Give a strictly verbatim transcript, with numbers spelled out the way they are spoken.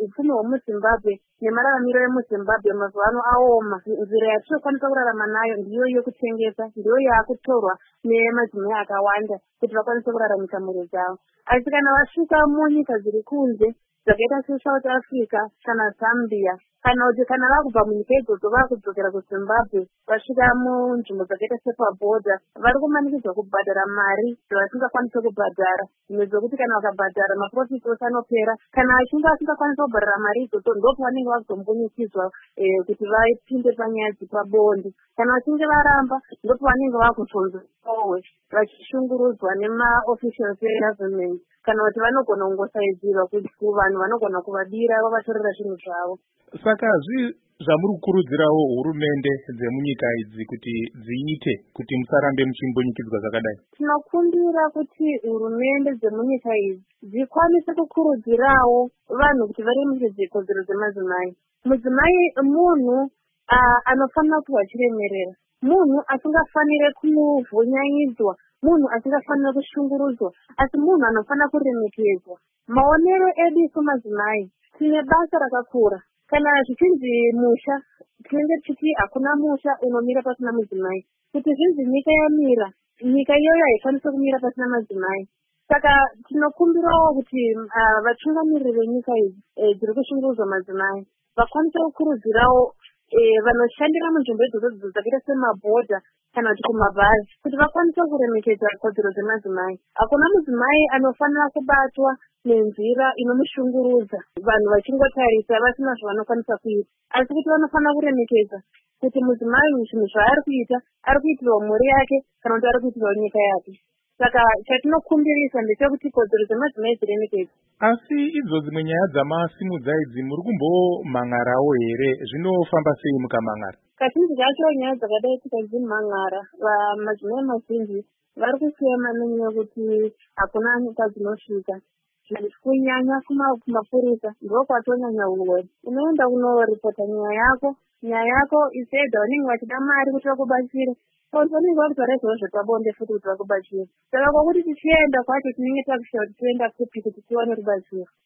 upfumi hwemuzimbabwe nemararamiro emuzimbabwe mazuva ano aoma. Nzira yatinokwanisa kurarama nayo ndiyo yekutengesa, ndiyo yaakutorwa nemadzimai akawanda kuti vakwanise kuraramisa mhuri dzavo. Asi kana vasvika munyika dziri kunze dzakaita seSouth Africa kana Zambia, kana kuti kana vakubva munyika idzodzo vakudzokera kuZimbabwe vasvika munzvimbo dzakaita sepabhodha, vari kumanikidzwa kubhadhara mari dzavasingakwanise kubhadhara. Dzimwe dzokuti kana vakabhadhara maprofiti ose anopera. Kana achinge asingakwanisa kubhadhara mari idzodzo ndopavanenge vakuzombunyikidzwa kuti vapinde panyaya dzepabonde. Kana vachinge varamba ndopavanenge vakuzonzowe vachishungurudzwa nemaofficials egovernment, kana kuti vanogona kungosaidzirwa kuvanhu vanogona kuvadira vavatorera zvinhu zvavo. Saka zvi zvamuri kukurudzirawo hurumende dzemunyika idzi kuti dziite kuti musarambe muchimbunyikidzwa zvakadai? Tinokumbira kuti hurumende dzemunyika idzi dzikwanise kukurudzirawo vanhu kuti varemekedze kodzero dzemadzimai. Mudzimai munhu anofanira kuva achiremerera, munhu asingafanire kuvhunyanyidzwa, munhu asingafanire kushungurudzwa, asi munhu anofanira kuremekedzwa. Maonero edu semadzimai tine basa rakakura. Kana zvichinzi musha, tinenge tichiti hakuna musha unomira pasina mudzimai. Kuti zvinzi nyika yamira, nyika iyoyo haikwanisi kumira pasina madzimai. Saka tinokumbirawo kuti vatungamiriri venyika idzi dziri kushungurudzwa madzimai vakwanise kukurudzirawo vanoshandira munzvimbo idzodzo dzakaita semabhodha kana kuti kumabhazi kuti vakwanise kuremekedza kodzero dzemadzimai. Hakuna mudzimai anofanira kubatwa nenzira inomushungurudza, vanhu vachingotarisa vasina zvavanokwanisa kuita, asi kuti vanofanira kuremekedza kuti mudzimai zvinhu zvaari kuita ari kuitirwa mhuri yake kana kuti ari kuitirwa nyika yake. Saka chatinokumbirisa ndechekuti kodzero dzemadzimai dziremekedzwe. Asi idzo dzimwe nyaya dzamasimudza idzi muri kumbomhan'arawo here? Zvinofamba sei mukamhan'ara? Kazhinji kacho nyaya dzakadai tikanzi mhan'ara, madzimai mazhinji vari kusema nenyaya yekuti hakuna nyika dzinosvika. Kunyanya kumapurisa ndiko kwatonyanya urwere. Unoenda kunoripota nyaya yako, nyaya yako iseda vanenge vachida mari kuti vakubatsire. Vanenge vakutaura izvozvo zvepabonde futi kuti vakubatsire. Saka kwakuti tichienda kwacho tinenge takushaura kuti toenda kupi kuti tiwane rubatsiro.